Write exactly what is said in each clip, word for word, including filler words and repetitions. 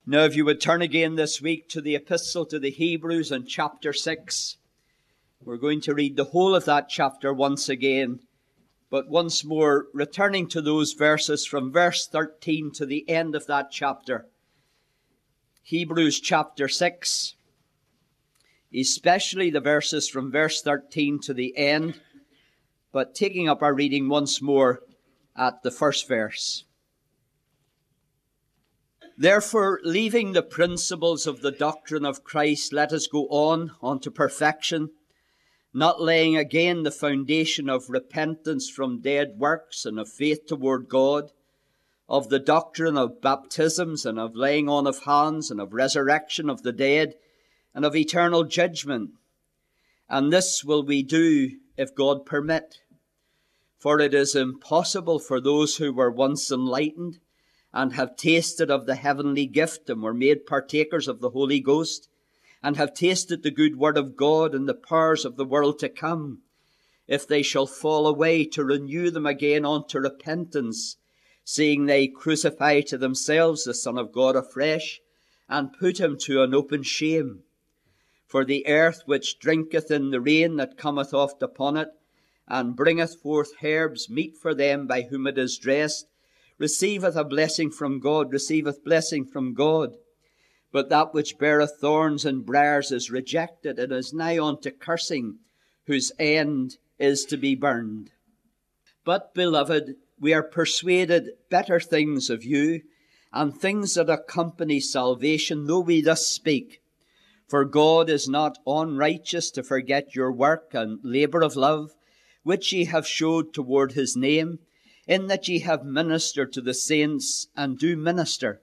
Now, if you would turn again this week to the Epistle to the Hebrews in chapter six, we're going to read the whole of that chapter once again, but once more returning to those verses from verse thirteen to the end of that chapter. Hebrews chapter six, especially the verses from verse thirteen to the end, but taking up our reading once more at the first verse. Therefore, leaving the principles of the doctrine of Christ, let us go on unto perfection, not laying again the foundation of repentance from dead works and of faith toward God, of the doctrine of baptisms and of laying on of hands and of resurrection of the dead and of eternal judgment. And this will we do if God permit. For it is impossible for those who were once enlightened and have tasted of the heavenly gift and were made partakers of the Holy Ghost, and have tasted the good word of God and the powers of the world to come, if they shall fall away, to renew them again unto repentance, seeing they crucify to themselves the Son of God afresh, and put him to an open shame. For the earth which drinketh in the rain that cometh oft upon it, and bringeth forth herbs meet for them by whom it is dressed, receiveth a blessing from God, receiveth blessing from God. But that which beareth thorns and briars is rejected, and is nigh unto cursing, whose end is to be burned. But, beloved, we are persuaded better things of you, and things that accompany salvation, though we thus speak. For God is not unrighteous to forget your work and labour of love, which ye have showed toward his name, in that ye have ministered to the saints and do minister.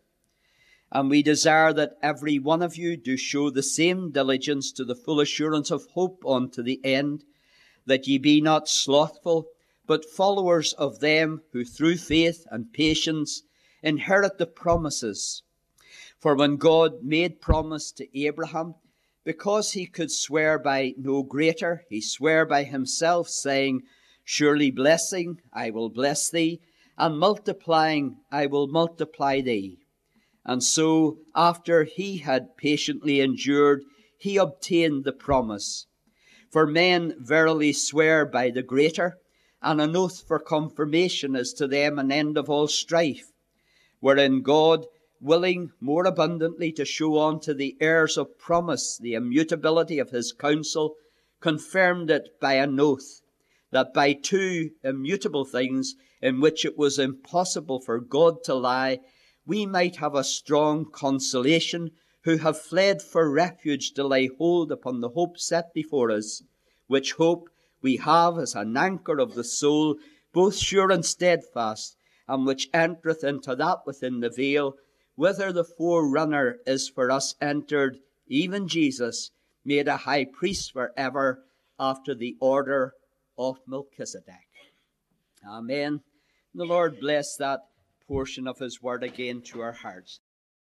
And we desire that every one of you do show the same diligence to the full assurance of hope unto the end, that ye be not slothful, but followers of them who through faith and patience inherit the promises. For when God made promise to Abraham, because he could swear by no greater, he sware by himself, saying, Surely blessing, I will bless thee, and multiplying, I will multiply thee. And so, after he had patiently endured, he obtained the promise. For men verily swear by the greater, and an oath for confirmation is to them an end of all strife, wherein God, willing more abundantly to show unto the heirs of promise the immutability of his counsel, confirmed it by an oath, that by two immutable things in which it was impossible for God to lie, we might have a strong consolation, who have fled for refuge to lay hold upon the hope set before us, which hope we have as an anchor of the soul, both sure and steadfast, and which entereth into that within the veil, whither the forerunner is for us entered, even Jesus, made a high priest for ever, after the order of Melchizedek. Amen. The Lord bless that portion of his word again to our hearts.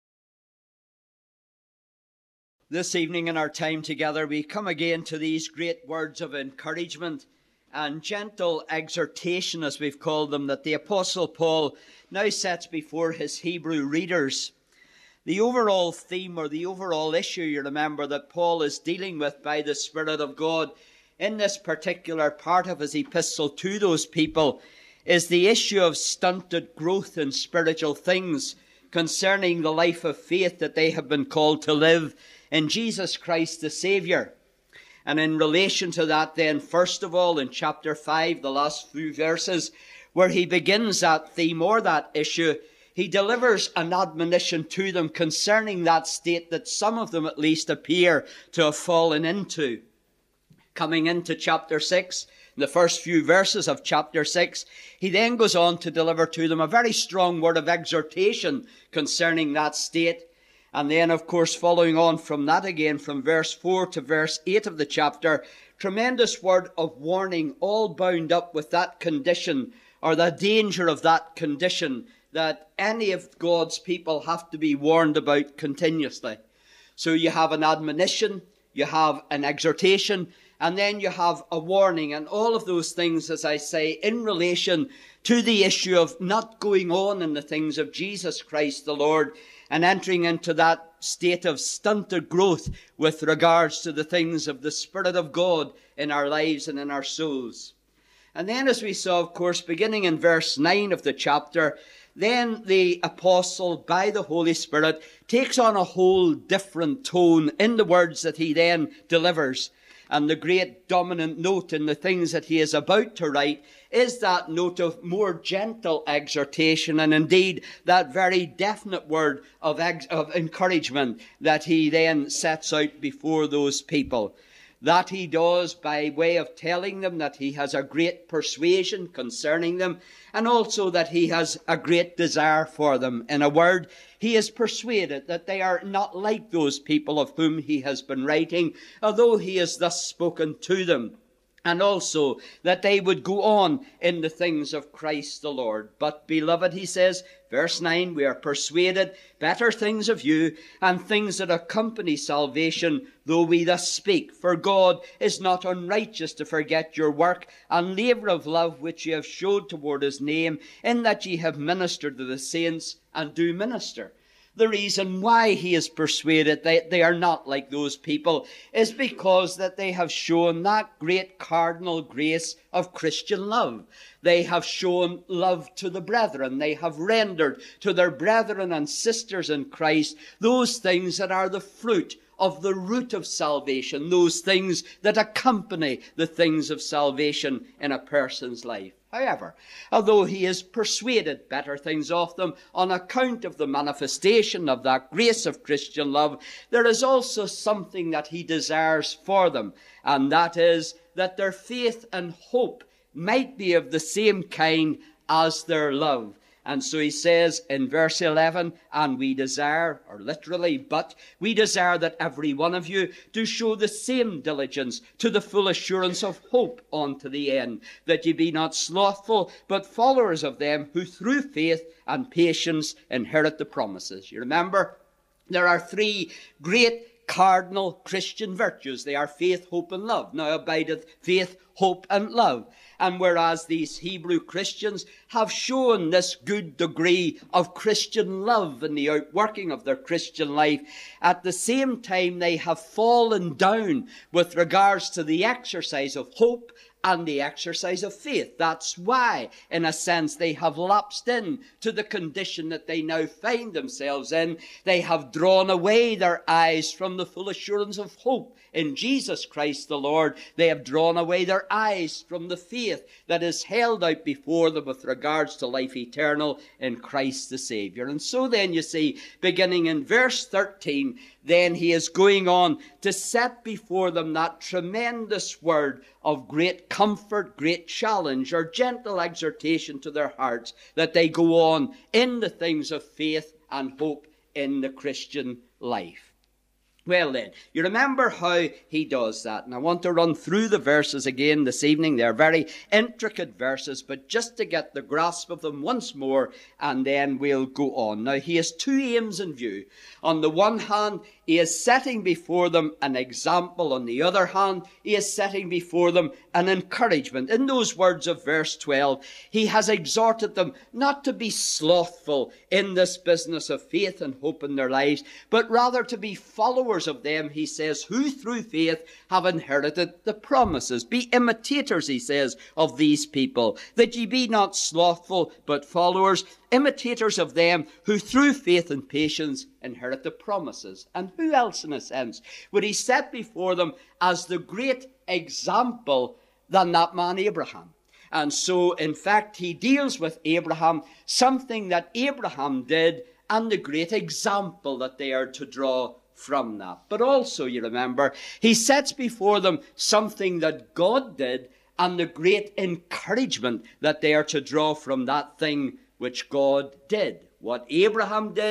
This evening in our time together, we come again to these great words of encouragement and gentle exhortation, as we've called them, that the Apostle Paul now sets before his Hebrew readers. The overall theme, or the overall issue, you remember, that Paul is dealing with by the Spirit of God in this particular part of his epistle to those people, is the issue of stunted growth in spiritual things concerning the life of faith that they have been called to live in Jesus Christ the Saviour. And in relation to that then, first of all, in chapter five, the last few verses, where he begins that theme or that issue, he delivers an admonition to them concerning that state that some of them at least appear to have fallen into. Coming into chapter six, the first few verses of chapter six, he then goes on to deliver to them a very strong word of exhortation concerning that state. And then, of course, following on from that again, from verse four to verse eight of the chapter, tremendous word of warning, all bound up with that condition, or the danger of that condition, that any of God's people have to be warned about continuously. So you have an admonition, you have an exhortation, And then you have a warning, and all of those things, as I say, in relation to the issue of not going on in the things of Jesus Christ the Lord and entering into that state of stunted growth with regards to the things of the Spirit of God in our lives and in our souls. And then, as we saw, of course, beginning in verse nine of the chapter, then the apostle, by the Holy Spirit, takes on a whole different tone in the words that he then delivers. And the great dominant note in the things that he is about to write is that note of more gentle exhortation, and indeed that very definite word of, ex- of encouragement that he then sets out before those people. That he does by way of telling them that he has a great persuasion concerning them, and also that he has a great desire for them. In a word, he is persuaded that they are not like those people of whom he has been writing, although he has thus spoken to them. And also that they would go on in the things of Christ the Lord. But, beloved, he says, verse nine, we are persuaded better things of you, and things that accompany salvation, though we thus speak. For God is not unrighteous to forget your work and labour of love which ye have showed toward his name, in that ye have ministered to the saints and do minister. The reason why he is persuaded that they are not like those people is because that they have shown that great cardinal grace of Christian love. They have shown love to the brethren. They have rendered to their brethren and sisters in Christ those things that are the fruit of the root of salvation, those things that accompany the things of salvation in a person's life. However, although he is persuaded better things of them on account of the manifestation of that grace of Christian love, there is also something that he desires for them, and that is that their faith and hope might be of the same kind as their love. And so he says in verse eleven, and we desire, or literally, but we desire that every one of you do show the same diligence to the full assurance of hope unto the end, that ye be not slothful, but followers of them who through faith and patience inherit the promises. You remember, there are three great cardinal Christian virtues. They are faith, hope, and love. Now abideth faith, hope, and love. And whereas these Hebrew Christians have shown this good degree of Christian love in the outworking of their Christian life, at the same time they have fallen down with regards to the exercise of hope and the exercise of faith. That's why, in a sense, they have lapsed in to the condition that they now find themselves in. They have drawn away their eyes from the full assurance of hope in Jesus Christ the Lord. They have drawn away their eyes from the faith that is held out before them with regards to life eternal in Christ the Saviour. And so then you see, beginning in verse thirteen, then he is going on to set before them that tremendous word of great comfort, great challenge, or gentle exhortation to their hearts, that they go on in the things of faith and hope in the Christian life. Well then, you remember how he does that. And I want to run through the verses again this evening. They're very intricate verses, but just to get the grasp of them once more, and then we'll go on. Now, he has two aims in view. On the one hand, he is setting before them an example. On the other hand, he is setting before them an encouragement. In those words of verse twelve, he has exhorted them not to be slothful in this business of faith and hope in their lives, but rather to be followers of them, he says, who through faith have inherited the promises. Be imitators, he says, of these people, that ye be not slothful, but followers, imitators of them who through faith and patience inherit the promises. And who else, in a sense, would he set before them as the great example than that man Abraham? And so, in fact, he deals with Abraham, something that Abraham did, and the great example that they are to draw from that. But also, you remember, he sets before them something that God did, and the great encouragement that they are to draw from that thing which God did. What Abraham did,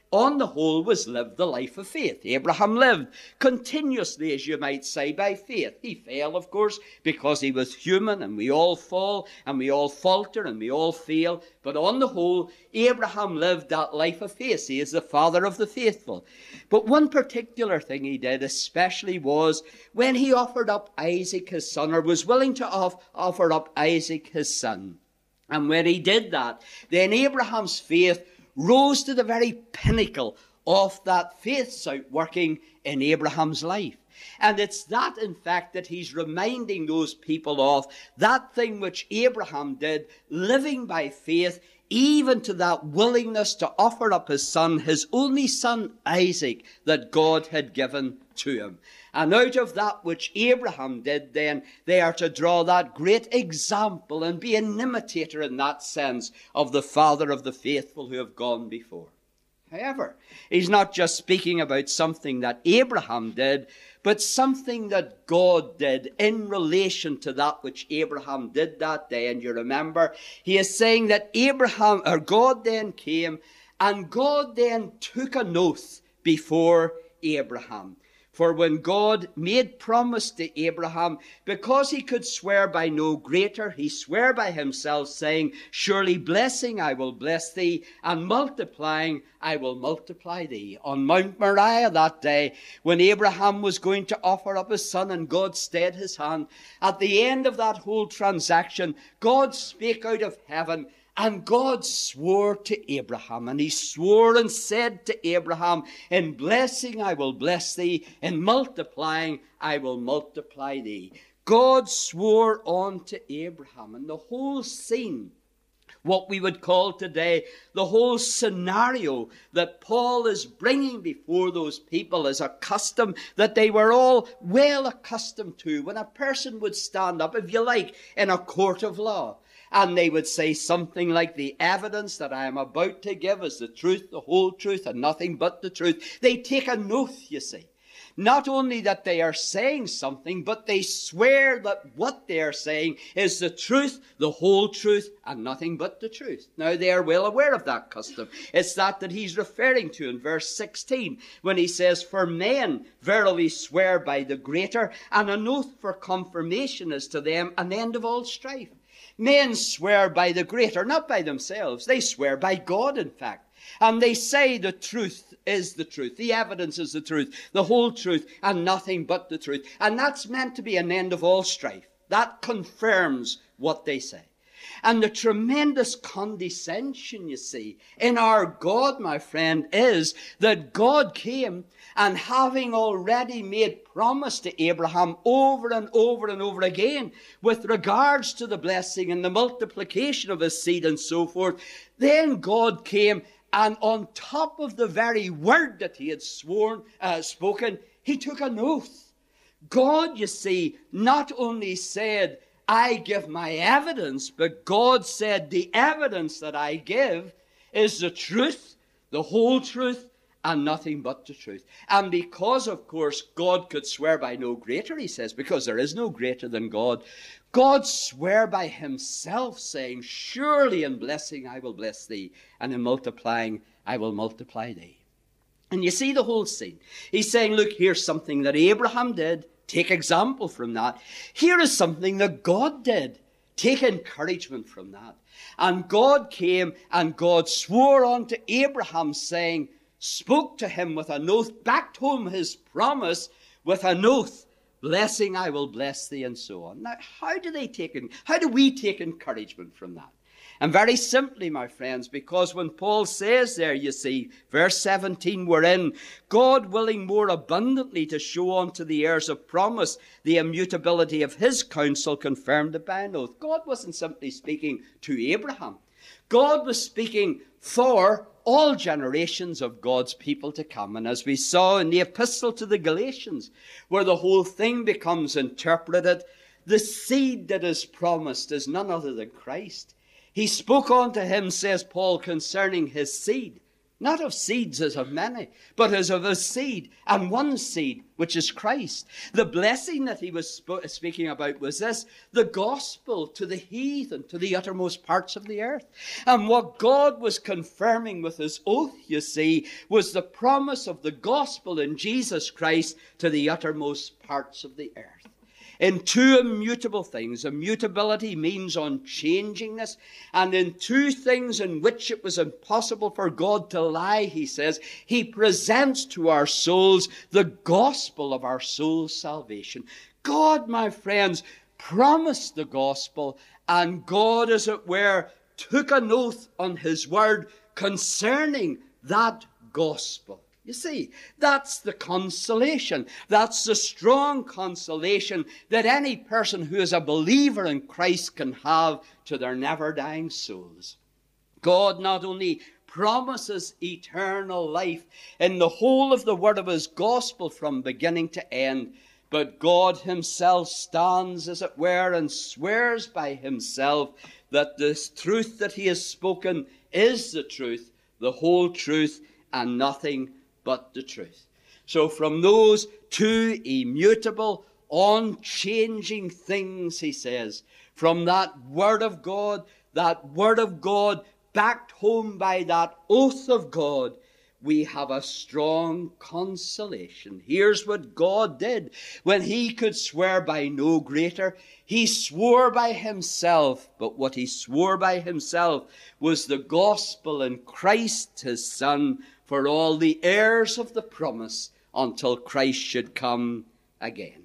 on the whole, was lived the life of faith. Abraham lived continuously, as you might say, by faith. He failed, of course, because he was human, and we all fall, and we all falter, and we all fail. But on the whole, Abraham lived that life of faith. He is the father of the faithful. But one particular thing he did especially was when he offered up Isaac his son, or was willing to off, offer up Isaac his son. And when he did that, then Abraham's faith rose to the very pinnacle of that faith's outworking in Abraham's life. And it's that, in fact, that he's reminding those people of, that thing which Abraham did, living by faith, even to that willingness to offer up his son, his only son Isaac, that God had given to him. And out of that which Abraham did then, they are to draw that great example and be an imitator in that sense of the father of the faithful who have gone before. However, he's not just speaking about something that Abraham did, but something that God did in relation to that which Abraham did that day. And you remember, he is saying that Abraham, or God then came, and God then took an oath before Abraham. For when God made promise to Abraham, because he could swear by no greater, he swore by himself, saying, surely blessing I will bless thee, and multiplying I will multiply thee. On Mount Moriah that day, when Abraham was going to offer up his son, and God stayed his hand, at the end of that whole transaction, God spake out of heaven, and God swore to Abraham, and he swore and said to Abraham, in blessing I will bless thee, in multiplying I will multiply thee. God swore unto Abraham, and the whole scene, what we would call today the whole scenario that Paul is bringing before those people, is a custom that they were all well accustomed to. When a person would stand up, if you like, in a court of law, and they would say something like, the evidence that I am about to give is the truth, the whole truth, and nothing but the truth. They take an oath, you see. Not only that they are saying something, but they swear that what they are saying is the truth, the whole truth, and nothing but the truth. Now, they are well aware of that custom. It's that that he's referring to in verse sixteen, when he says, for men verily swear by the greater, and an oath for confirmation is to them an end of all strife. Men swear by the greater, not by themselves. They swear by God, in fact. And they say the truth is the truth. The evidence is the truth, the whole truth, and nothing but the truth. And that's meant to be an end of all strife. That confirms what they say. And the tremendous condescension, you see, in our God, my friend, is that God came, and having already made promise to Abraham over and over and over again with regards to the blessing and the multiplication of his seed and so forth, then God came, and on top of the very word that he had sworn, uh, spoken, he took an oath. God, you see, not only said, I give my evidence, but God said the evidence that I give is the truth, the whole truth, and nothing but the truth. And because, of course, God could swear by no greater, he says, because there is no greater than God, God swore by himself, saying, surely in blessing I will bless thee, and in multiplying I will multiply thee. And you see the whole scene. He's saying, look, here's something that Abraham did. Take example from that. Here is something that God did. Take encouragement from that. And God came, and God swore unto Abraham, saying, spoke to him with an oath, backed home his promise with an oath, blessing I will bless thee, and so on. Now, how do they take, how do we take encouragement from that? And very simply, my friends, because when Paul says there, you see, verse seventeen, we're in, God willing more abundantly to show unto the heirs of promise the immutability of his counsel confirmed by an oath. God wasn't simply speaking to Abraham. God was speaking for all generations of God's people to come. And as we saw in the epistle to the Galatians, where the whole thing becomes interpreted, the seed that is promised is none other than Christ. He spoke unto him, says Paul, concerning his seed. Not of seeds as of many, but as of a seed, and one seed, which is Christ. The blessing that he was sp- speaking about was this: the gospel to the heathen, to the uttermost parts of the earth. And what God was confirming with his oath, you see, was the promise of the gospel in Jesus Christ to the uttermost parts of the earth. In two immutable things. Immutability means unchangingness. And in two things in which it was impossible for God to lie, he says, he presents to our souls the gospel of our soul's salvation. God, my friends, promised the gospel, and God, as it were, took an oath on his word concerning that gospel. You see, that's the consolation. That's the strong consolation that any person who is a believer in Christ can have to their never-dying souls. God not only promises eternal life in the whole of the word of his gospel from beginning to end, but God himself stands, as it were, and swears by himself that this truth that he has spoken is the truth, the whole truth, and nothing but the truth. So from those two immutable, unchanging things, he says, from that word of God, that word of God backed home by that oath of God, we have a strong consolation. Here's what God did when he could swear by no greater. He swore by himself, but what he swore by himself was the gospel in Christ his Son, for all the heirs of the promise until Christ should come again.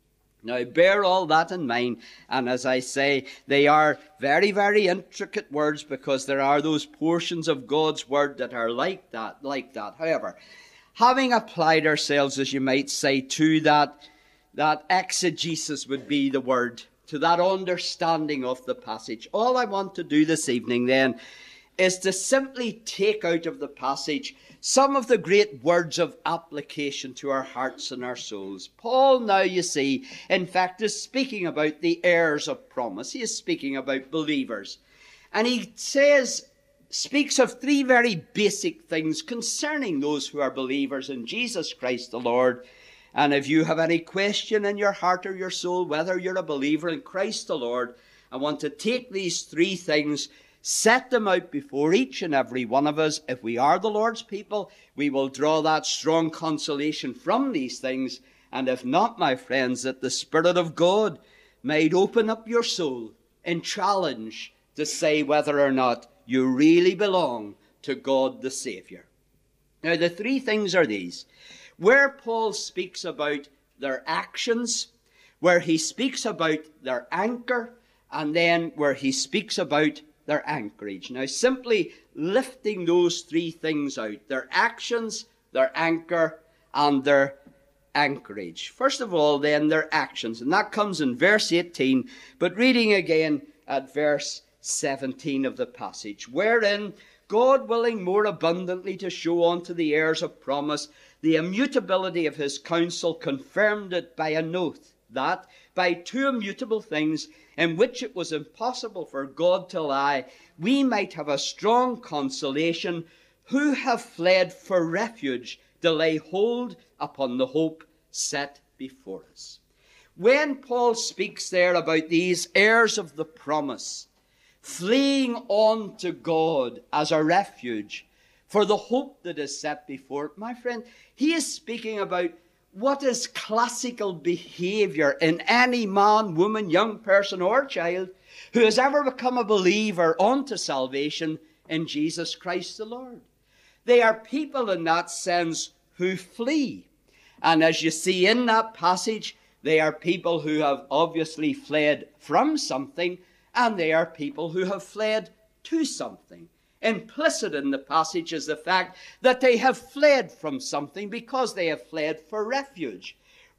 Now bear all that in mind, and as I say, they are very, very intricate words, because there are those portions of God's word that are like that, like that. However, having applied ourselves, as you might say, to that, that exegesis would be the word, to that understanding of the passage, all I want to do this evening then is to simply take out of the passage some of the great words of application to our hearts and our souls. Paul now, you see, in fact, is speaking about the heirs of promise. He is speaking about believers. And he says, speaks of three very basic things concerning those who are believers in Jesus Christ the Lord. And if you have any question in your heart or your soul, whether you're a believer in Christ the Lord, I want to take these three things, set them out before each and every one of us. If we are the Lord's people, we will draw that strong consolation from these things. And if not, my friends, that the Spirit of God might open up your soul in challenge to say whether or not you really belong to God the Savior. Now, the three things are these. Where Paul speaks about their actions, where he speaks about their anchor, and then where he speaks about their anchorage. Now, simply lifting those three things out, their actions, their anchor, and their anchorage. First of all, then, their actions, and that comes in verse eighteen, but reading again at verse seventeen of the passage, wherein, God willing more abundantly to show unto the heirs of promise the immutability of his counsel, confirmed it by an oath, that by two immutable things in which it was impossible for God to lie, we might have a strong consolation, who have fled for refuge to lay hold upon the hope set before us. When Paul speaks there about these heirs of the promise, fleeing on to God as a refuge for the hope that is set before it, my friend, he is speaking about what is classical behavior in any man, woman, young person, or child who has ever become a believer unto salvation in Jesus Christ the Lord. They are people in that sense who flee. And as you see in that passage, they are people who have obviously fled from something, and they are people who have fled to something. Implicit in the passage is the fact that they have fled from something because they have fled for refuge.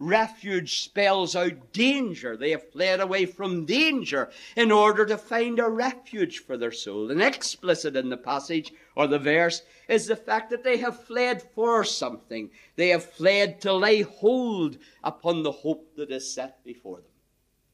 Refuge spells out danger. They have fled away from danger in order to find a refuge for their soul. And explicit in the passage or the verse is the fact that they have fled for something. They have fled to lay hold upon the hope that is set before them.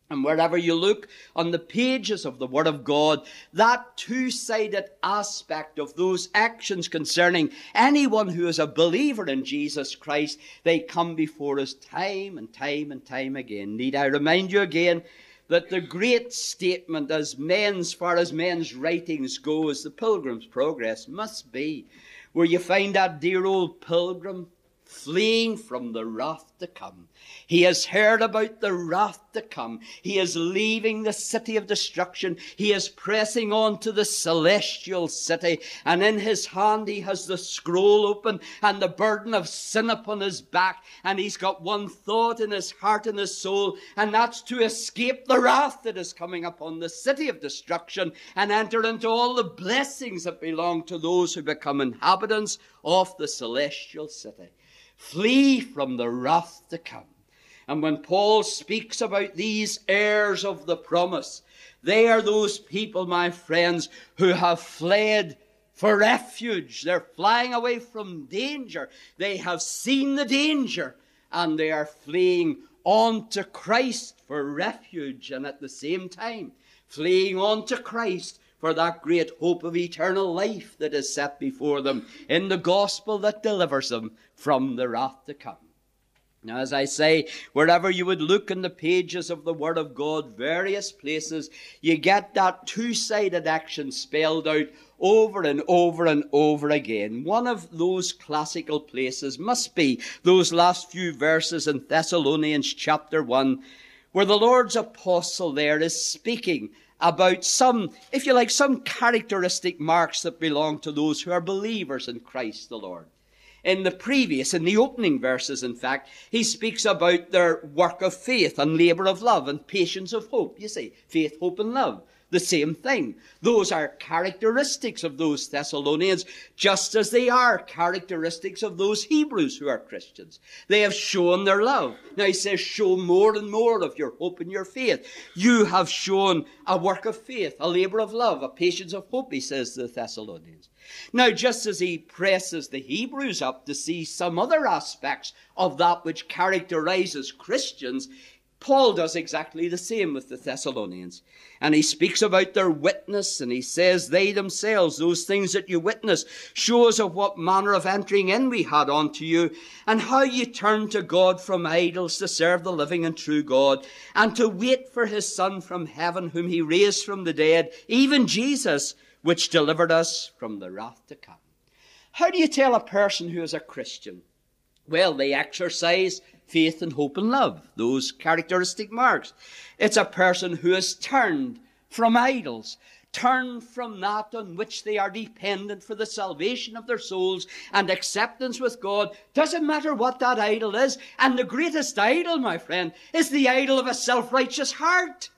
And wherever you look on the pages of the Word of God, that two-sided aspect of those actions concerning anyone who is a believer in Jesus Christ, they come before us time and time and time again. Need I remind you again that the great statement as men's, far as men's writings go, as the Pilgrim's Progress must be, where you find that dear old pilgrim fleeing from the wrath to come. He has heard about the wrath to come. He is leaving the city of destruction. He is pressing on to the celestial city. And in his hand he has the scroll open and the burden of sin upon his back. And he's got one thought in his heart and his soul, and that's to escape the wrath that is coming upon the city of destruction and enter into all the blessings that belong to those who become inhabitants of the celestial city. Flee from the wrath to come. And when Paul speaks about these heirs of the promise, they are those people, my friends, who have fled for refuge. They're flying away from danger. They have seen the danger, and they are fleeing on to Christ for refuge, and at the same time fleeing on to Christ for that great hope of eternal life that is set before them in the gospel that delivers them from the wrath to come. Now, as I say, wherever you would look in the pages of the Word of God, various places, you get that two-sided action spelled out over and over and over again. One of those classical places must be those last few verses in Thessalonians chapter one, where the Lord's apostle there is speaking about some, if you like, some characteristic marks that belong to those who are believers in Christ the Lord. In the previous, in the opening verses, in fact, he speaks about their work of faith and labour of love and patience of hope. You see, faith, hope and love, the same thing. Those are characteristics of those Thessalonians, just as they are characteristics of those Hebrews who are Christians. They have shown their love. Now he says, show more and more of your hope and your faith. You have shown a work of faith, a labour of love, a patience of hope, he says to the Thessalonians. Now, just as he presses the Hebrews up to see some other aspects of that which characterizes Christians, Paul does exactly the same with the Thessalonians. And he speaks about their witness, and he says, they themselves, those things that you witness, show us of what manner of entering in we had unto you, and how you turned to God from idols to serve the living and true God, and to wait for his Son from heaven, whom he raised from the dead, even Jesus, which delivered us from the wrath to come. How do you tell a person who is a Christian? Well, they exercise faith and hope and love, those characteristic marks. It's a person who has turned from idols, turned from that on which they are dependent for the salvation of their souls and acceptance with God. Doesn't matter what that idol is. And the greatest idol, my friend, is the idol of a self-righteous heart.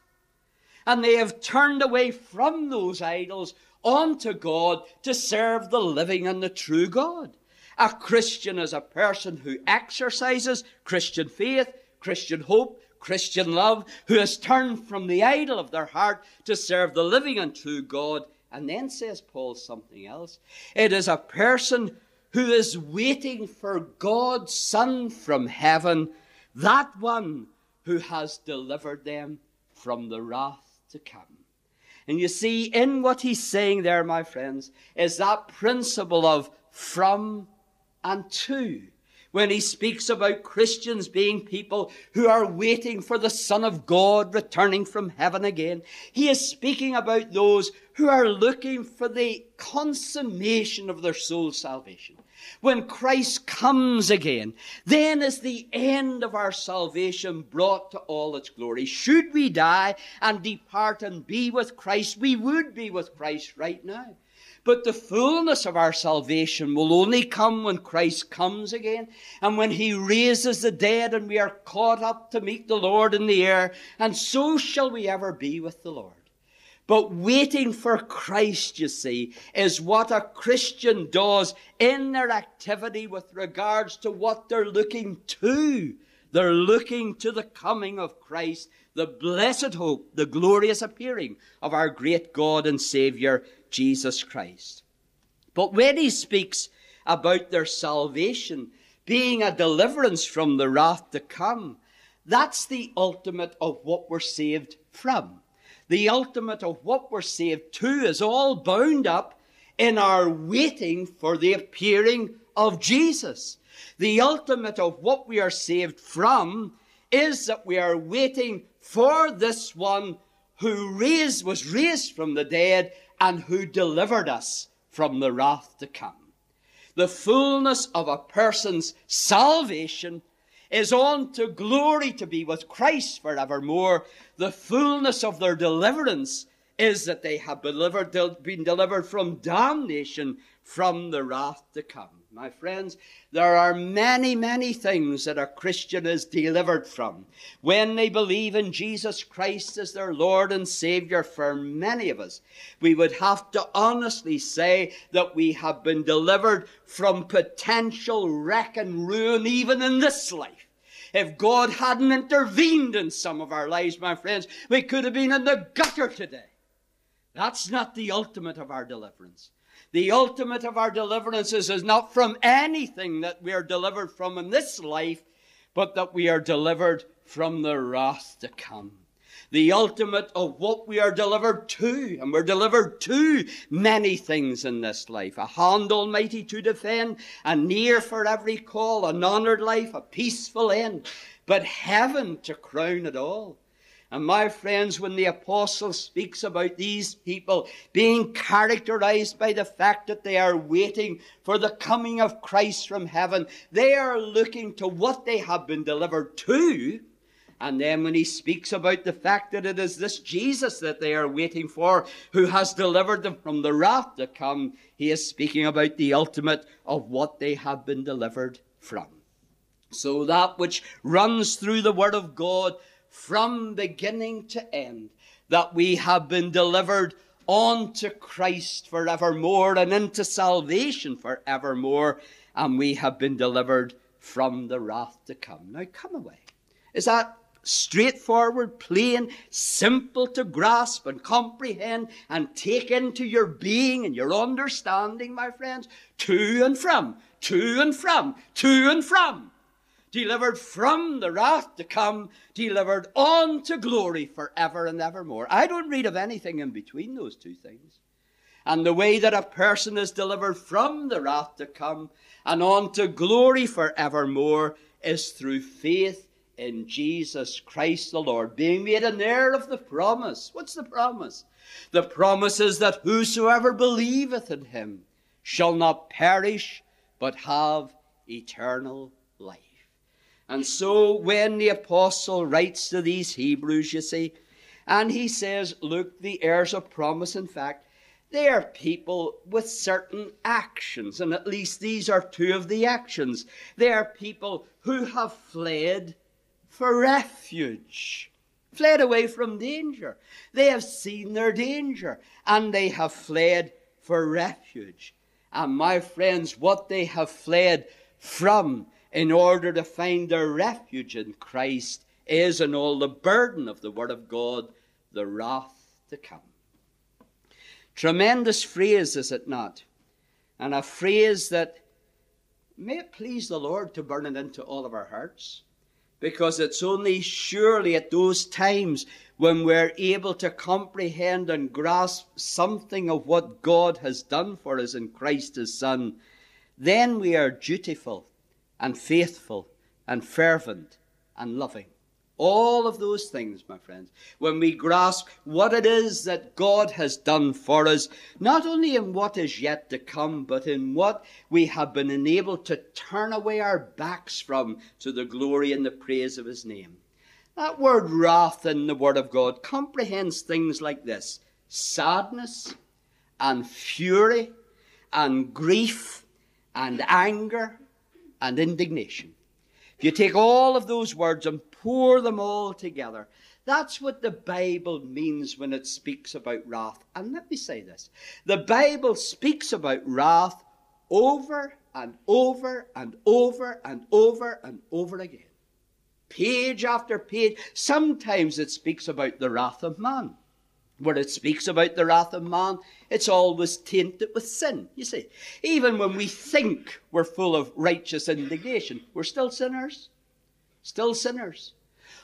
And they have turned away from those idols unto God to serve the living and the true God. A Christian is a person who exercises Christian faith, Christian hope, Christian love, who has turned from the idol of their heart to serve the living and true God. And then says Paul something else. It is a person who is waiting for God's Son from heaven, that one who has delivered them from the wrath to come. And you see, in what he's saying there, my friends, is that principle of from and to. When he speaks about Christians being people who are waiting for the Son of God returning from heaven again, he is speaking about those who are looking for the consummation of their soul salvation. When Christ comes again, then is the end of our salvation brought to all its glory. Should we die and depart and be with Christ, we would be with Christ right now. But the fullness of our salvation will only come when Christ comes again, and when he raises the dead and we are caught up to meet the Lord in the air, and so shall we ever be with the Lord. But waiting for Christ, you see, is what a Christian does in their activity with regards to what they're looking to. They're looking to the coming of Christ, the blessed hope, the glorious appearing of our great God and Savior, Jesus Christ. But when he speaks about their salvation being a deliverance from the wrath to come, That's the ultimate of what we're saved from. The ultimate of what we're saved to is all bound up in our waiting for the appearing of Jesus. The ultimate of what we are saved from is that we are waiting for this one who raised, was raised from the dead and who delivered us from the wrath to come. The fullness of a person's salvation is on to glory to be with Christ forevermore. The fullness of their deliverance is that they have been delivered, been delivered from damnation, from the wrath to come. My friends, there are many, many things that a Christian is delivered from when they believe in Jesus Christ as their Lord and Savior. For many of us, we would have to honestly say that we have been delivered from potential wreck and ruin even in this life. If God hadn't intervened in some of our lives, my friends, we could have been in the gutter today. That's not the ultimate of our deliverance. The ultimate of our deliverances is not from anything that we are delivered from in this life, but that we are delivered from the wrath to come. The ultimate of what we are delivered to, and we're delivered to many things in this life. A hand almighty to defend, a near for every call, an honored life, a peaceful end, but heaven to crown it all. And my friends, when the apostle speaks about these people being characterized by the fact that they are waiting for the coming of Christ from heaven, they are looking to what they have been delivered to. And then when he speaks about the fact that it is this Jesus that they are waiting for, who has delivered them from the wrath to come, he is speaking about the ultimate of what they have been delivered from. So that which runs through the Word of God from beginning to end, that we have been delivered on to Christ forevermore and into salvation forevermore, and we have been delivered from the wrath to come. Now come away. Is that straightforward, plain, simple to grasp and comprehend and take into your being and your understanding, my friends? To and from, to and from, to and from. Delivered from the wrath to come, delivered on to glory forever and evermore. I don't read of anything in between those two things. And the way that a person is delivered from the wrath to come and on to glory forevermore is through faith in Jesus Christ the Lord, being made an heir of the promise. What's the promise? The promise is that whosoever believeth in him shall not perish, but have eternal life. And so when the apostle writes to these Hebrews, you see, and he says, look, the heirs of promise, in fact, they are people with certain actions, and at least these are two of the actions. They are people who have fled for refuge, fled away from danger. They have seen their danger, and they have fled for refuge. And my friends, what they have fled from in order to find their refuge in Christ is, in all the burden of the Word of God, the wrath to come. Tremendous phrase, is it not? And a phrase that may it please the Lord to burn it into all of our hearts, because it's only surely at those times when we're able to comprehend and grasp something of what God has done for us in Christ his Son, then we are dutiful and faithful and fervent and loving. All of those things, my friends, when we grasp what it is that God has done for us, not only in what is yet to come, but in what we have been enabled to turn away our backs from to the glory and the praise of his name. That word wrath in the Word of God comprehends things like this: sadness and fury and grief and anger and indignation. If you take all of those words and pour them all together, that's what the Bible means when it speaks about wrath. And let me say this: the Bible speaks about wrath over and over and over and over and over again. Page after page. Sometimes it speaks about the wrath of man. Where it speaks about the wrath of man, it's always tainted with sin. You see, even when we think we're full of righteous indignation, we're still sinners. Still sinners.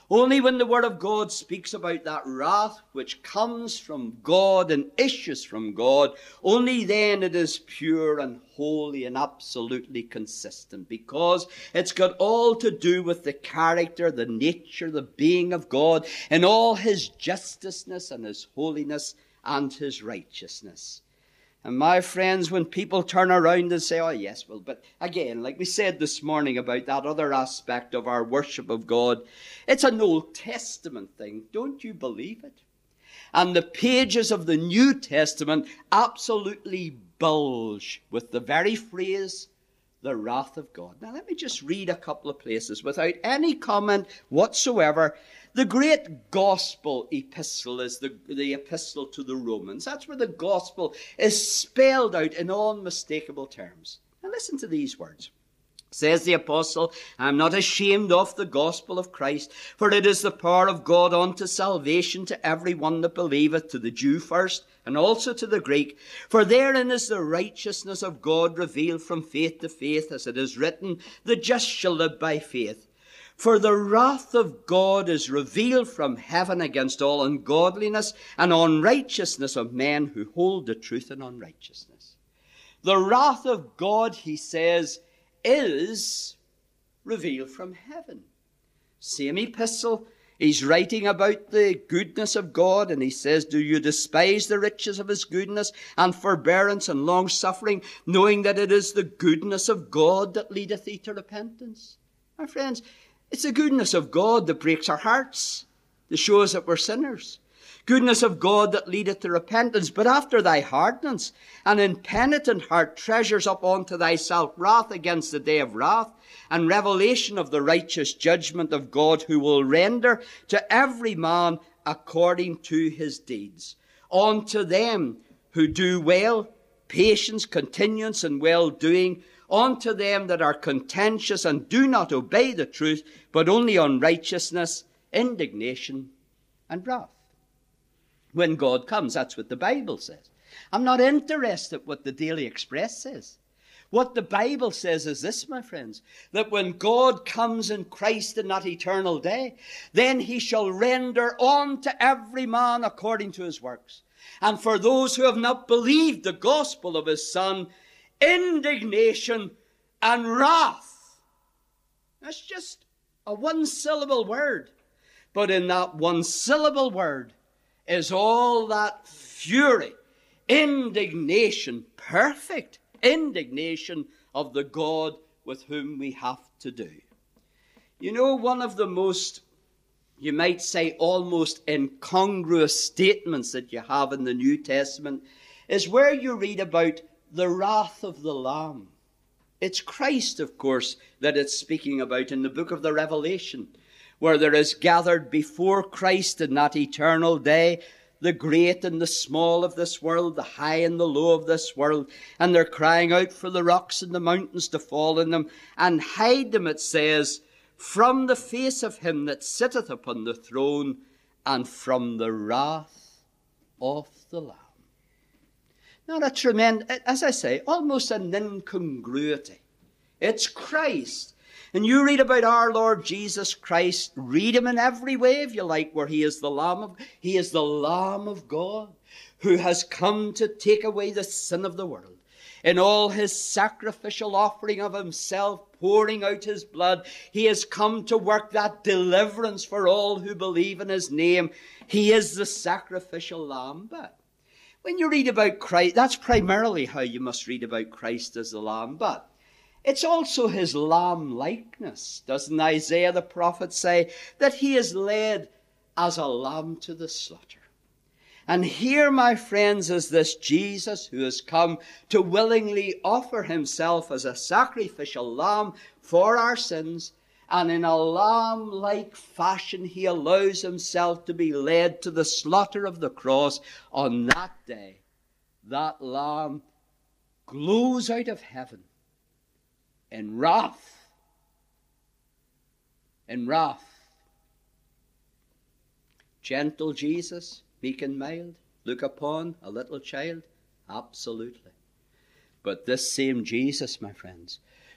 Only when the Word of God speaks about that wrath which comes from God and issues from God, only then it is pure and holy and absolutely consistent, because it's got all to do with the character, the nature, the being of God, and all His justiceness and His holiness and His righteousness. And my friends, when people turn around and say, oh yes, well, but again, like we said this morning about that other aspect of our worship of God, it's an Old Testament thing. Don't you believe it? And the pages of the New Testament absolutely bulge with the very phrase, the wrath of God. Now let me just read a couple of places without any comment whatsoever. The great gospel epistle is the, the epistle to the Romans. That's where the gospel is spelled out in unmistakable terms. Now listen to these words. Says the apostle, I am not ashamed of the gospel of Christ, for it is the power of God unto salvation to every one that believeth, to the Jew first, and also to the Greek. For therein is the righteousness of God revealed from faith to faith, as it is written, the just shall live by faith. For the wrath of God is revealed from heaven against all ungodliness and unrighteousness of men who hold the truth in unrighteousness. The wrath of God, he says, is revealed from heaven. Same epistle, he's writing about the goodness of God, and he says, do you despise the riches of his goodness and forbearance and long-suffering, knowing that it is the goodness of God that leadeth thee to repentance? My friends, it's the goodness of God that breaks our hearts, that shows that we're sinners. Goodness of God that leadeth to repentance. But after thy hardness, an impenitent heart treasures up unto thyself wrath against the day of wrath, and revelation of the righteous judgment of God, who will render to every man according to his deeds. Unto them who do well, patience, continuance, and well-doing, unto them that are contentious and do not obey the truth, but only unrighteousness, indignation, and wrath. When God comes, that's what the Bible says. I'm not interested what the Daily Express says. What the Bible says is this, my friends, that when God comes in Christ in that eternal day, then he shall render unto every man according to his works. And for those who have not believed the gospel of his Son, indignation and wrath. That's just a one-syllable word. But in that one-syllable word is all that fury, indignation, perfect indignation of the God with whom we have to do. You know, one of the most, you might say, almost incongruous statements that you have in the New Testament is where you read about the wrath of the Lamb. It's Christ, of course, that it's speaking about in the book of the Revelation, where there is gathered before Christ in that eternal day the great and the small of this world, the high and the low of this world, and they're crying out for the rocks and the mountains to fall in them and hide them, it says, from the face of him that sitteth upon the throne and from the wrath of the Lamb. Now that's tremendous, as I say, almost an incongruity. It's Christ. And you read about our Lord Jesus Christ, read him in every way if you like, where he is the Lamb of, he is the Lamb of God, who has come to take away the sin of the world. In all his sacrificial offering of himself, pouring out his blood, he has come to work that deliverance for all who believe in his name. He is the sacrificial Lamb. But when you read about Christ, that's primarily how you must read about Christ as the Lamb. But it's also his lamb-likeness. Doesn't Isaiah the prophet say that he is led as a lamb to the slaughter? And here, my friends, is this Jesus who has come to willingly offer himself as a sacrificial lamb for our sins. And in a lamb-like fashion, he allows himself to be led to the slaughter of the cross. On that day, that lamb glows out of heaven in wrath, in wrath. Gentle Jesus, meek and mild, look upon a little child? Absolutely. But this same Jesus, my friends,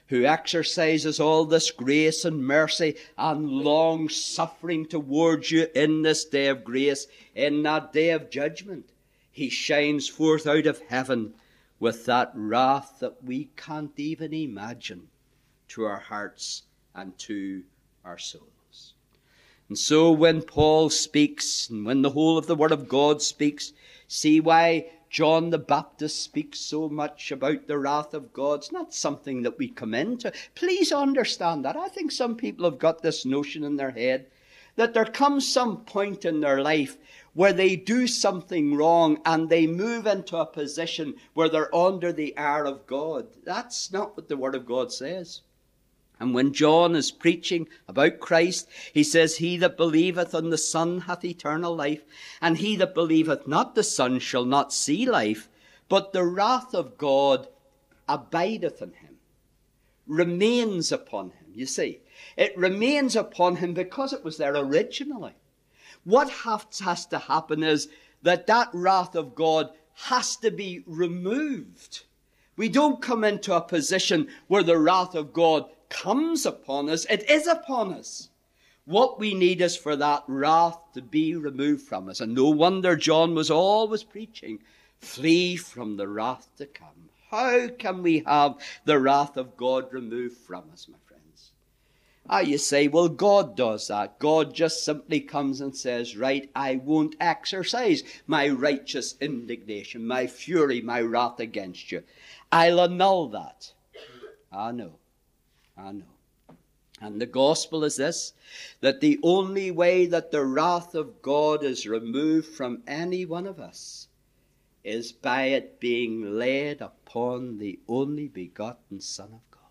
who exercises all this grace and mercy and long suffering towards you in this day of grace, in that day of judgment, he shines forth out of heaven with that wrath that we can't even imagine to our hearts and to our souls. And so when Paul speaks, and when the whole of the Word of God speaks, see why John the Baptist speaks so much about the wrath of God. It's not something that we come into. Please understand that. I think some people have got this notion in their head that there comes some point in their life where they do something wrong and they move into a position where they're under the ire of God. That's not what the Word of God says. And when John is preaching about Christ, he says, he that believeth on the Son hath eternal life, and he that believeth not the Son shall not see life, but the wrath of God abideth in him, remains upon him. You see, it remains upon him because it was there originally. What has to happen is that that wrath of God has to be removed. We don't come into a position where the wrath of God comes upon us. It is upon us. What we need is for that wrath to be removed from us. And no wonder John was always preaching, flee from the wrath to come. How can we have the wrath of God removed from us, my friends? Ah, you say, well, God does that. God just simply comes and says, right, I won't exercise my righteous indignation, my fury, my wrath against you. I'll annul that. Ah, no. I know. And the gospel is this, that the only way that the wrath of God is removed from any one of us is by it being laid upon the only begotten Son of God.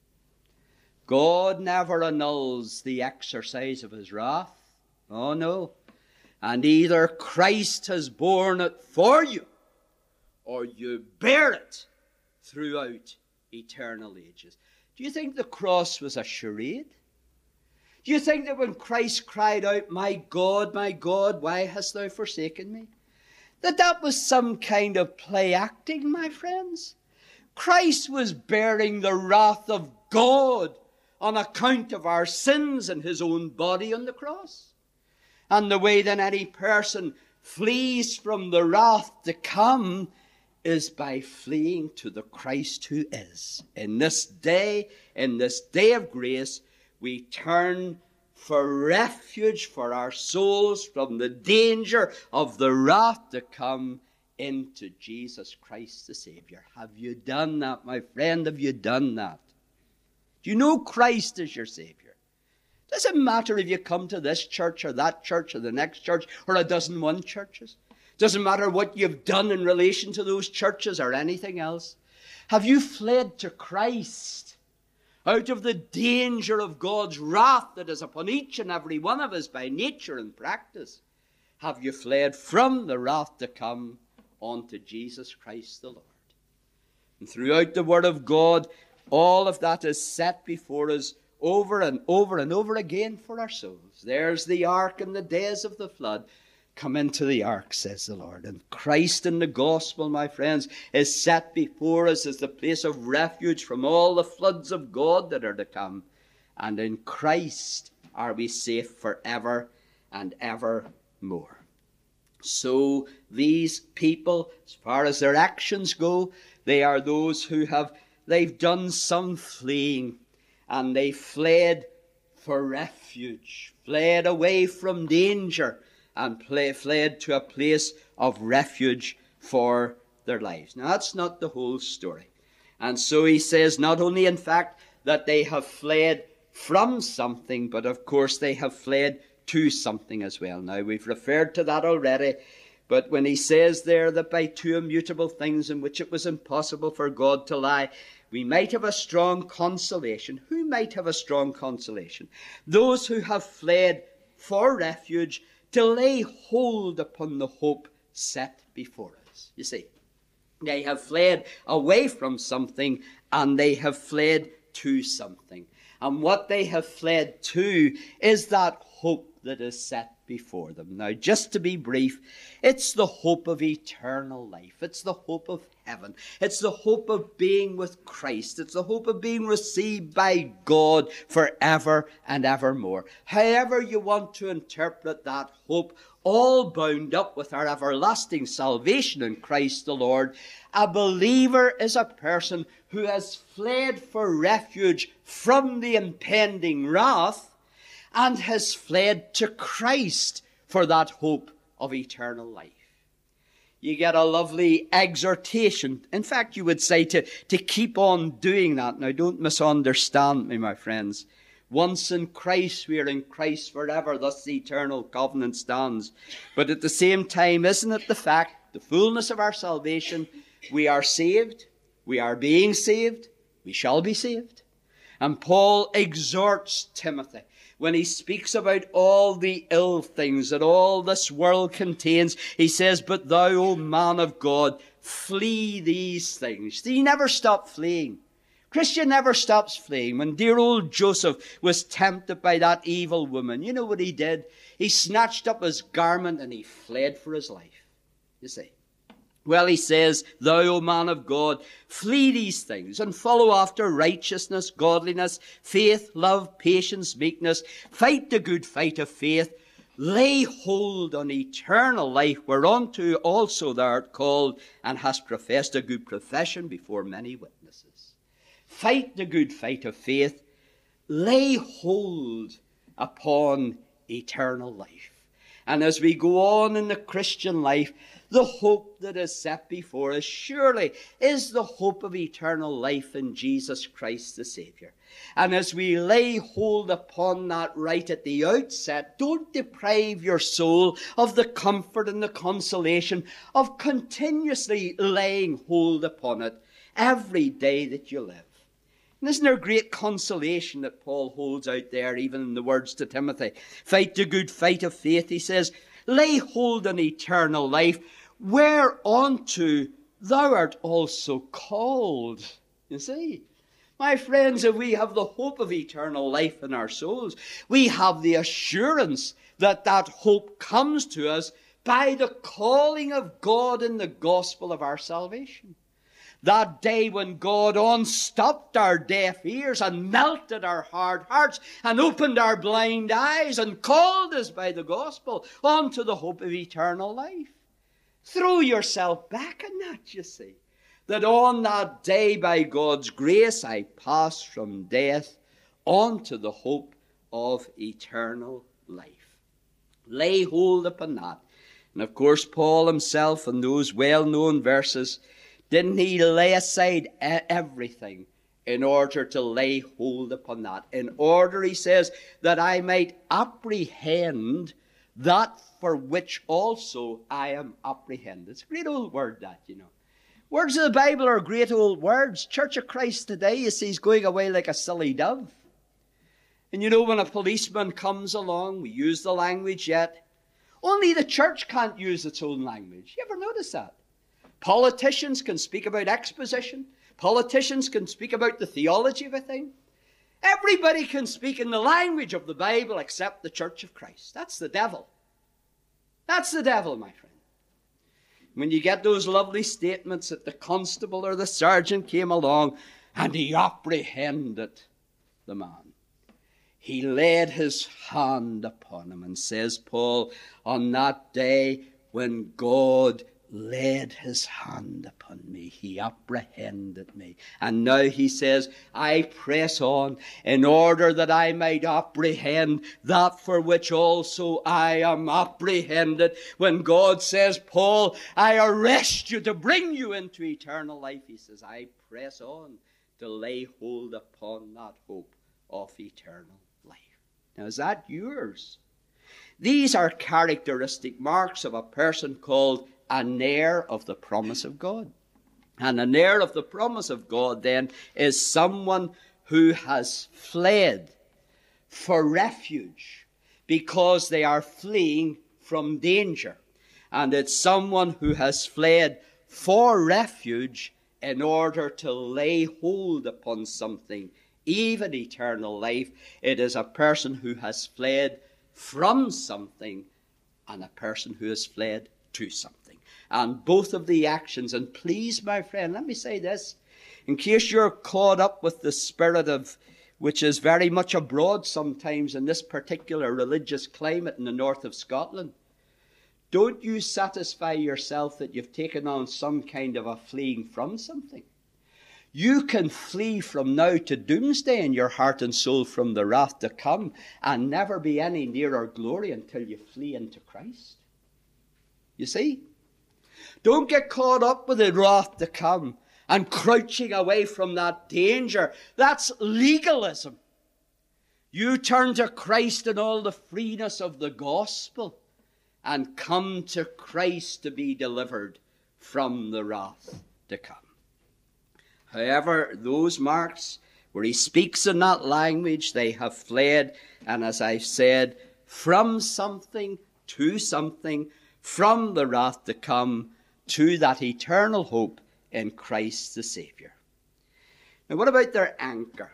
God never annuls the exercise of his wrath. Oh no. And either Christ has borne it for you, or you bear it throughout eternal ages. Do you think the cross was a charade? Do you think that when Christ cried out, my God, my God, why hast thou forsaken me? That that was some kind of play acting, my friends? Christ was bearing the wrath of God on account of our sins in his own body on the cross. And the way that any person flees from the wrath to come is by fleeing to the Christ who is. In this day, in this day of grace, we turn for refuge for our souls from the danger of the wrath to come into Jesus Christ the Savior. Have you done that, my friend? Have you done that? Do you know Christ is your Savior? Doesn't matter if you come to this church or that church or the next church or a dozen one churches. Doesn't matter what you've done in relation to those churches or anything else. Have you fled to Christ out of the danger of God's wrath that is upon each and every one of us by nature and practice? Have you fled from the wrath to come onto Jesus Christ the Lord? And throughout the Word of God, all of that is set before us over and over and over again for our souls. There's the ark in the days of the flood. Come into the ark, says the Lord. And Christ in the gospel, my friends, is set before us as the place of refuge from all the floods of God that are to come. And in Christ are we safe forever and evermore. So these people, as far as their actions go, they are those who have, they've done some fleeing, and they fled for refuge, fled away from danger, and play, fled to a place of refuge for their lives. Now, that's not the whole story. And so he says not only, in fact, that they have fled from something, but of course they have fled to something as well. Now, we've referred to that already, but when he says there that by two immutable things in which it was impossible for God to lie, we might have a strong consolation. Who might have a strong consolation? Those who have fled for refuge to lay hold upon the hope set before us. You see, they have fled away from something and they have fled to something. And what they have fled to is that hope that is set before them. Now, just to be brief, it's the hope of eternal life. It's the hope of heaven. It's the hope of being with Christ. It's the hope of being received by God forever and evermore. However you want to interpret that hope, all bound up with our everlasting salvation in Christ the Lord, a believer is a person who has fled for refuge from the impending wrath and has fled to Christ for that hope of eternal life. You get a lovely exhortation. In fact, you would say to, to keep on doing that. Now, don't misunderstand me, my friends. Once in Christ, we are in Christ forever. Thus the eternal covenant stands. But at the same time, isn't it the fact, the fullness of our salvation, we are saved, we are being saved, we shall be saved. And Paul exhorts Timothy when he speaks about all the ill things that all this world contains. He says, but thou, O man of God, flee these things. He never stopped fleeing. Christian never stops fleeing. When dear old Joseph was tempted by that evil woman, you know what he did? He snatched up his garment and he fled for his life. You see. Well, he says, thou, O man of God, flee these things and follow after righteousness, godliness, faith, love, patience, meekness. Fight the good fight of faith. Lay hold on eternal life, whereunto also thou art called, and hast professed a good profession before many witnesses. Fight the good fight of faith. Lay hold upon eternal life. And as we go on in the Christian life, the hope that is set before us surely is the hope of eternal life in Jesus Christ the Saviour. And as we lay hold upon that right at the outset, don't deprive your soul of the comfort and the consolation of continuously laying hold upon it every day that you live. And isn't there great consolation that Paul holds out there, even in the words to Timothy? Fight the good fight of faith, he says. Lay hold on eternal life, whereunto thou art also called. You see, my friends, if we have the hope of eternal life in our souls, we have the assurance that that hope comes to us by the calling of God in the gospel of our salvation. That day when God unstopped our deaf ears and melted our hard hearts and opened our blind eyes and called us by the gospel unto the hope of eternal life. Throw yourself back in that, you see. That on that day, by God's grace, I pass from death on to the hope of eternal life. Lay hold upon that. And of course, Paul himself, in those well-known verses, didn't he lay aside everything in order to lay hold upon that? In order, he says, that I might apprehend that for which also I am apprehended. It's a great old word, that, you know. Words of the Bible are great old words. Church of Christ today, you see, is going away like a silly dove. And you know, when a policeman comes along, we use the language yet. Only the church can't use its own language. You ever notice that? Politicians can speak about exposition. Politicians can speak about the theology of a thing. Everybody can speak in the language of the Bible except the Church of Christ. That's the devil. That's the devil, my friend. When you get those lovely statements that the constable or the sergeant came along and he apprehended the man. He laid his hand upon him, and says Paul, on that day when God laid his hand upon me, he apprehended me. And now he says, I press on in order that I might apprehend that for which also I am apprehended. When God says, Paul, I arrest you to bring you into eternal life, he says, I press on to lay hold upon that hope of eternal life. Now, is that yours? These are characteristic marks of a person called an heir of the promise of God. And an heir of the promise of God, then, is someone who has fled for refuge because they are fleeing from danger. And it's someone who has fled for refuge in order to lay hold upon something, even eternal life. It is a person who has fled from something and a person who has fled to something. And both of the actions, and please, my friend, let me say this, in case you're caught up with the spirit of, which is very much abroad sometimes in this particular religious climate in the north of Scotland, don't you satisfy yourself that you've taken on some kind of a fleeing from something. You can flee from now to doomsday in your heart and soul from the wrath to come, and never be any nearer glory until you flee into Christ. You see? Don't get caught up with the wrath to come and crouching away from that danger. That's legalism. You turn to Christ in all the freeness of the gospel and come to Christ to be delivered from the wrath to come. However, those marks where he speaks in that language, they have fled, and as I've said, from something to something, from the wrath to come to that eternal hope in Christ the Saviour. Now, what about their anchor?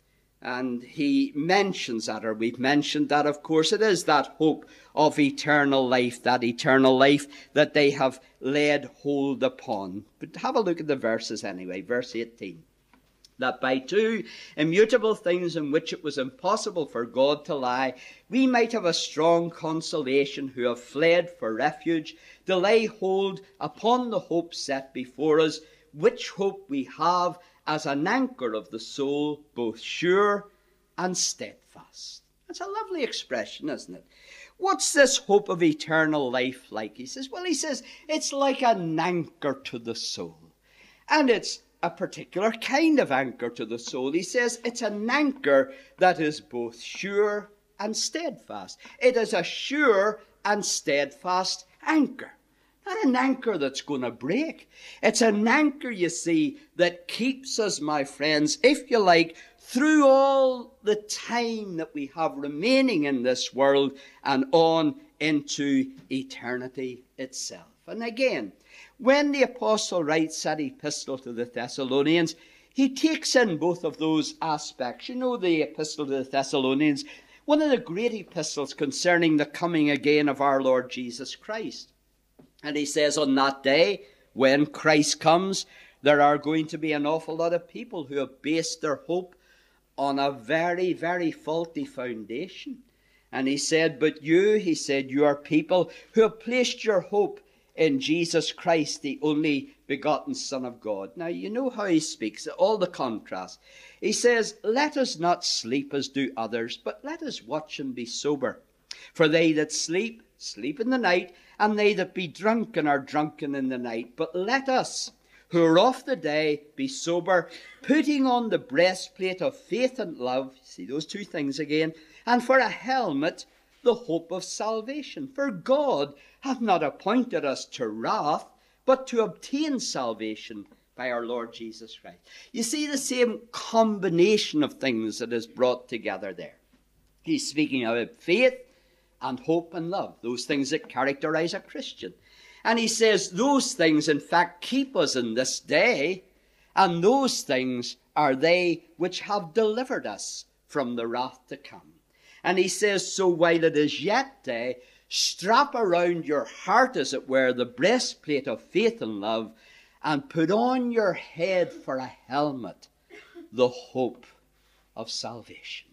And he mentions that, or we've mentioned that, of course, it is that hope of eternal life, that eternal life that they have laid hold upon. But have a look at the verses anyway, verse eighteen. That by two immutable things in which it was impossible for God to lie, we might have a strong consolation who have fled for refuge, to lay hold upon the hope set before us, which hope we have as an anchor of the soul, both sure and steadfast. That's a lovely expression, isn't it? What's this hope of eternal life like? He says, well, he says, it's like an anchor to the soul. And it's a particular kind of anchor to the soul. He says it's an anchor that is both sure and steadfast. It is a sure and steadfast anchor. Not an anchor that's going to break. It's an anchor, you see, that keeps us, my friends, if you like, through all the time that we have remaining in this world and on into eternity itself. And again, when the apostle writes that epistle to the Thessalonians, he takes in both of those aspects. You know, the epistle to the Thessalonians, one of the great epistles concerning the coming again of our Lord Jesus Christ. And he says on that day, when Christ comes, there are going to be an awful lot of people who have based their hope on a very, very faulty foundation. And he said, but you, he said, you are people who have placed your hope in Jesus Christ, the only begotten Son of God. Now, you know how he speaks, all the contrast. He says, let us not sleep as do others, but let us watch and be sober. For they that sleep, sleep in the night, and they that be drunken are drunken in the night. But let us, who are of the day, be sober, putting on the breastplate of faith and love, see those two things again, and for a helmet, the hope of salvation. For God hath not appointed us to wrath, but to obtain salvation by our Lord Jesus Christ. You see the same combination of things that is brought together there. He's speaking about faith and hope and love, those things that characterize a Christian. And he says those things, in fact, keep us in this day, and those things are they which have delivered us from the wrath to come. And he says, so while it is yet day, strap around your heart, as it were, the breastplate of faith and love, and put on your head for a helmet the hope of salvation.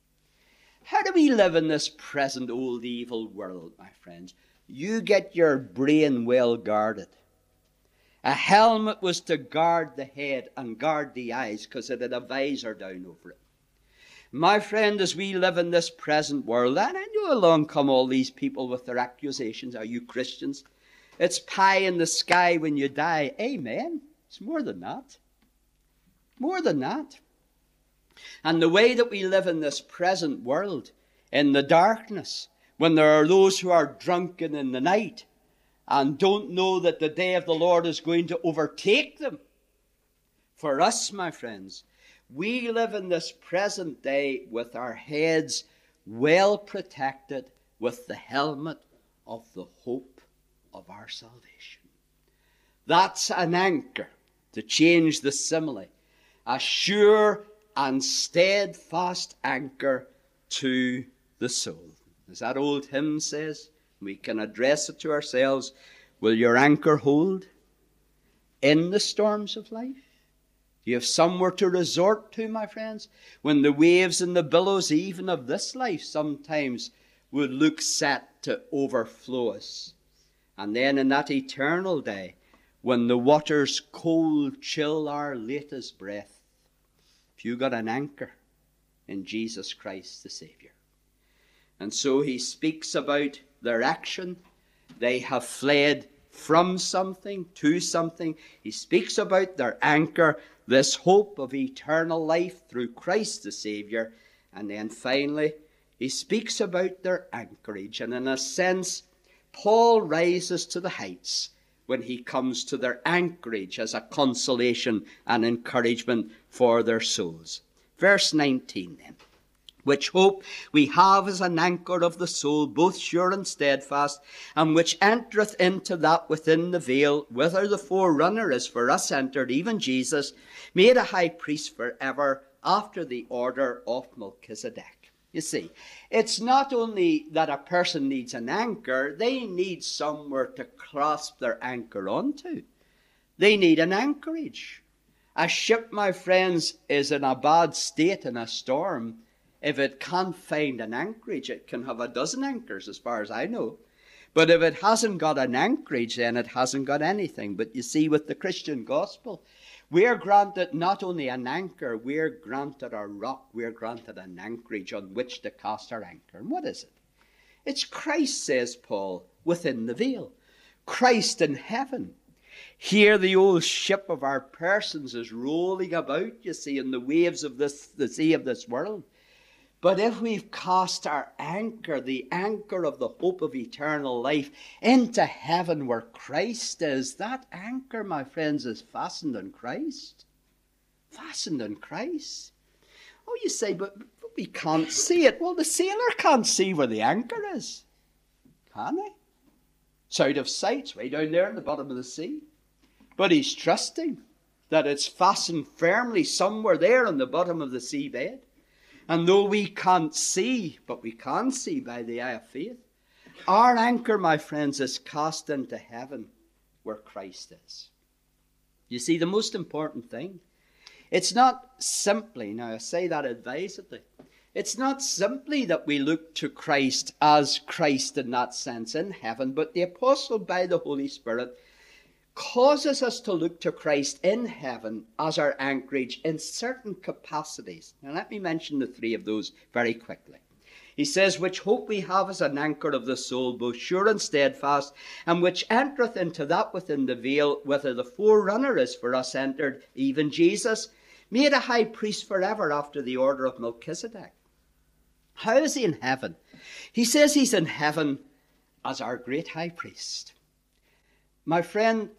How do we live in this present old evil world, my friends? You get your brain well guarded. A helmet was to guard the head and guard the eyes because it had a visor down over it. My friend, as we live in this present world, and I know along come all these people with their accusations, are you Christians? It's pie in the sky when you die. Amen. It's more than that. More than that. And the way that we live in this present world, in the darkness, when there are those who are drunken in the night and don't know that the day of the Lord is going to overtake them. For us, my friends, we live in this present day with our heads well protected with the helmet of the hope of our salvation. That's an anchor, to change the simile, a sure and steadfast anchor to the soul. As that old hymn says, We can address it to ourselves. Will your anchor hold in the storms of life? Do you have somewhere to resort to, my friends, when the waves and the billows, even of this life, sometimes would look set to overflow us? And then in that eternal day, when the waters cold chill our latest breath, if you got an anchor in Jesus Christ the Saviour. And so he speaks about their action. They have fled from something to something. He speaks about their anchor, this hope of eternal life through Christ the Saviour. And then finally, he speaks about their anchorage. And in a sense, Paul rises to the heights when he comes to their anchorage as a consolation and encouragement for their souls. Verse nineteen then. Which hope we have as an anchor of the soul, both sure and steadfast, and which entereth into that within the veil, whither the forerunner is for us entered, even Jesus, made a high priest forever, after the order of Melchizedek. You see, it's not only that a person needs an anchor, they need somewhere to clasp their anchor onto. They need an anchorage. A ship, my friends, is in a bad state in a storm. If it can't find an anchorage, it can have a dozen anchors as far as I know. But if it hasn't got an anchorage, then it hasn't got anything. But you see, with the Christian gospel, we're granted not only an anchor, we're granted a rock, we're granted an anchorage on which to cast our anchor. And what is it? It's Christ, says Paul, within the veil. Christ in heaven. Here the old ship of our persons is rolling about, you see, in the waves of this, the sea of this world. But if we've cast our anchor, the anchor of the hope of eternal life, into heaven where Christ is, that anchor, my friends, is fastened in Christ. Fastened in Christ. Oh, you say, but, but we can't see it. Well, the sailor can't see where the anchor is. Can he? It's out of sight. It's way down there in the bottom of the sea. But he's trusting that it's fastened firmly somewhere there on the bottom of the seabed. And though we can't see, but we can see by the eye of faith, our anchor, my friends, is cast into heaven where Christ is. You see, the most important thing, it's not simply, now I say that advisedly, it's not simply that we look to Christ as Christ in that sense in heaven, but the apostle by the Holy Spirit causes us to look to Christ in heaven as our anchorage in certain capacities. Now let me mention the three of those very quickly. He says, which hope we have as an anchor of the soul, both sure and steadfast, and which entereth into that within the veil, whither the forerunner is for us entered, even Jesus, made a high priest forever after the order of Melchizedek. How is he in heaven? He says he's in heaven as our great high priest. My friend,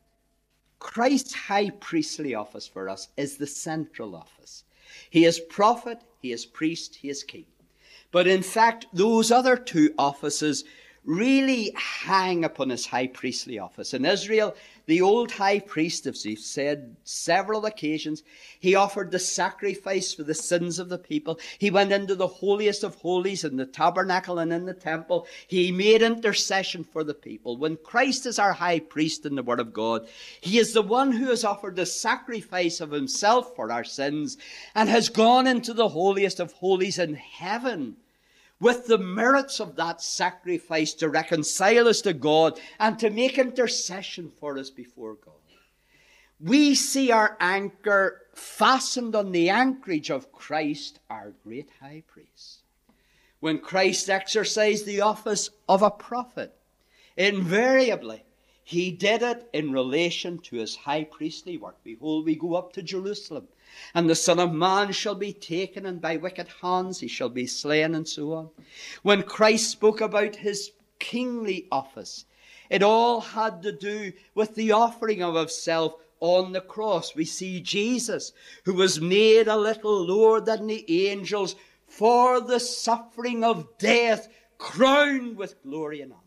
Christ's high priestly office for us is the central office. He is prophet, he is priest, he is king. But in fact, those other two offices really hang upon his high priestly office. In Israel, the old high priest, as we've said several occasions, he offered the sacrifice for the sins of the people. He went into the holiest of holies in the tabernacle and in the temple. He made intercession for the people. When Christ is our high priest in the Word of God, he is the one who has offered the sacrifice of himself for our sins and has gone into the holiest of holies in heaven with the merits of that sacrifice to reconcile us to God and to make intercession for us before God. We see our anchor fastened on the anchorage of Christ, our great high priest. When Christ exercised the office of a prophet, invariably he did it in relation to his high priestly work. Behold, we go up to Jerusalem, and the Son of Man shall be taken, and by wicked hands he shall be slain, and so on. When Christ spoke about his kingly office, it all had to do with the offering of himself on the cross. We see Jesus, who was made a little lower than the angels for the suffering of death, crowned with glory and honor.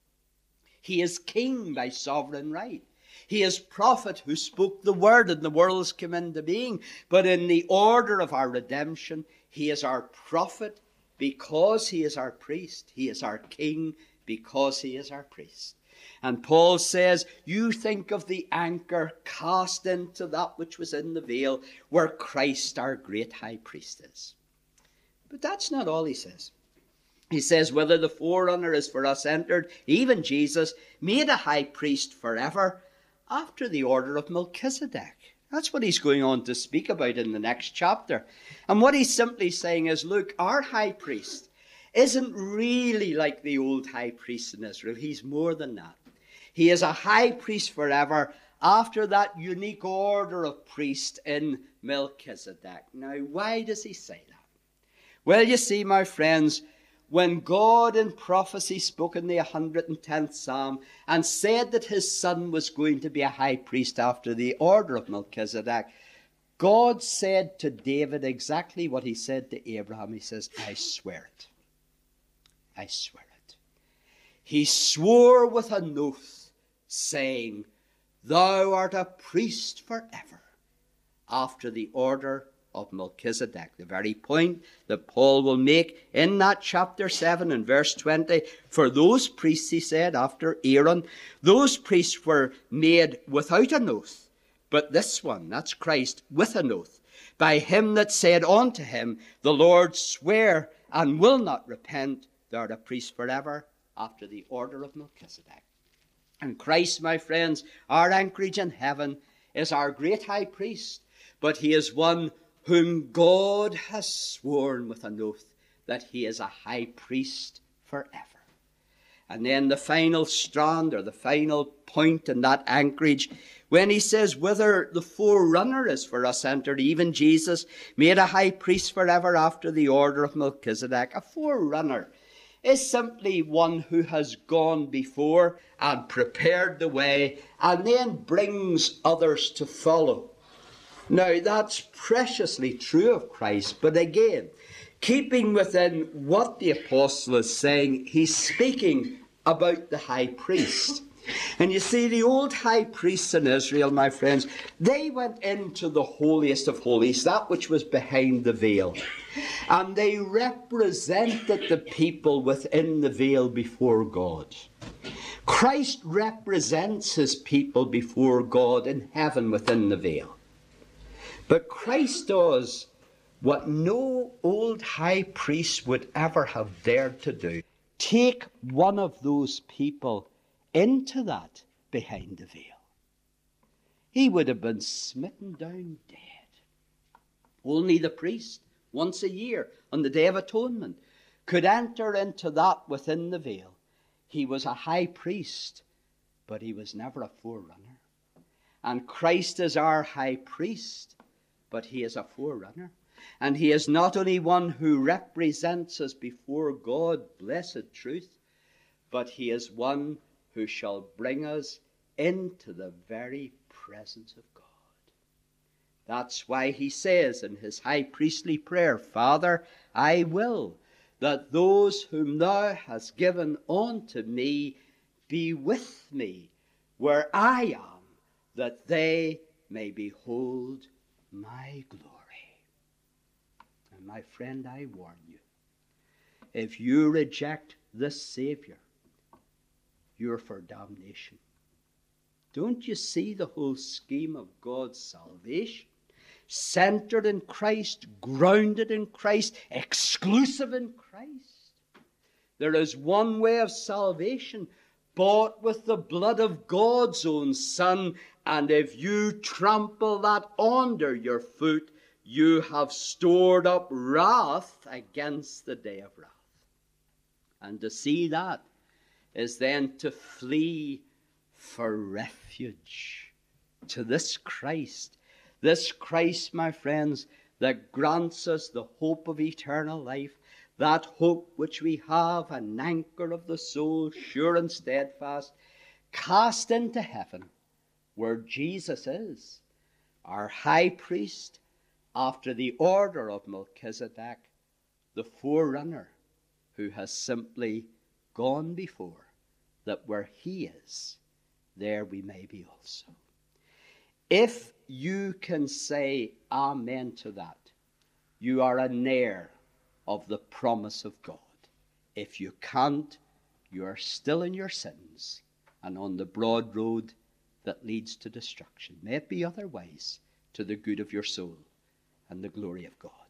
He is king by sovereign right. He is prophet who spoke the word and the worlds came into being. But in the order of our redemption, he is our prophet because he is our priest. He is our king because he is our priest. And Paul says, you think of the anchor cast into that which was in the veil, where Christ our great high priest is. But that's not all he says. He says, whether the forerunner is for us entered, even Jesus, made a high priest forever, after the order of Melchizedek. That's what he's going on to speak about in the next chapter. And what he's simply saying is, look, our high priest isn't really like the old high priest in Israel. He's more than that. He is a high priest forever after that unique order of priest in Melchizedek. Now, why does he say that? Well, you see, my friends, when God in prophecy spoke in the one hundred tenth Psalm and said that his son was going to be a high priest after the order of Melchizedek, God said to David exactly what he said to Abraham. He says, I swear it. I swear it. He swore with an oath, saying, thou art a priest forever, after the order of Melchizedek. The very point that Paul will make in that chapter seven and verse twenty. For those priests, he said, after Aaron, those priests were made without an oath. But this one, that's Christ, with an oath, by him that said unto him, the Lord swear and will not repent, thou art a priest forever, after the order of Melchizedek. And Christ, my friends, our anchorage in heaven, is our great high priest. But he is one whom God has sworn with an oath that he is a high priest forever. And then the final strand, or the final point in that anchorage, when he says, whether the forerunner is for us entered, even Jesus, made a high priest forever after the order of Melchizedek. A forerunner is simply one who has gone before and prepared the way and then brings others to follow. Now, that's preciously true of Christ, but again, keeping within what the apostle is saying, he's speaking about the high priest. And you see, the old high priests in Israel, my friends, they went into the holiest of holies, that which was behind the veil. And they represented the people within the veil before God. Christ represents his people before God in heaven within the veil. But Christ does what no old high priest would ever have dared to do. Take one of those people into that behind the veil. He would have been smitten down dead. Only the priest, once a year, on the Day of Atonement, could enter into that within the veil. He was a high priest, but he was never a forerunner. And Christ is our high priest, but he is a forerunner. And he is not only one who represents us before God, blessed truth, but he is one who shall bring us into the very presence of God. That's why he says in his high priestly prayer, Father, I will that those whom thou hast given unto me be with me where I am, that they may behold my glory. And my friend, I warn you, if you reject this Savior, you're for damnation. Don't you see the whole scheme of God's salvation? Centered in Christ, grounded in Christ, exclusive in Christ. There is one way of salvation, bought with the blood of God's own Son, and if you trample that under your foot, you have stored up wrath against the day of wrath. And to see that is then to flee for refuge to this Christ. This Christ, my friends, that grants us the hope of eternal life, that hope which we have, an anchor of the soul, sure and steadfast, cast into heaven, where Jesus is, our high priest, after the order of Melchizedek, the forerunner, who has simply gone before, that where he is, there we may be also. If you can say amen to that, you are an heir of the promise of God. If you can't, you are still in your sins and on the broad road that leads to destruction. May it be otherwise, to the good of your soul and the glory of God.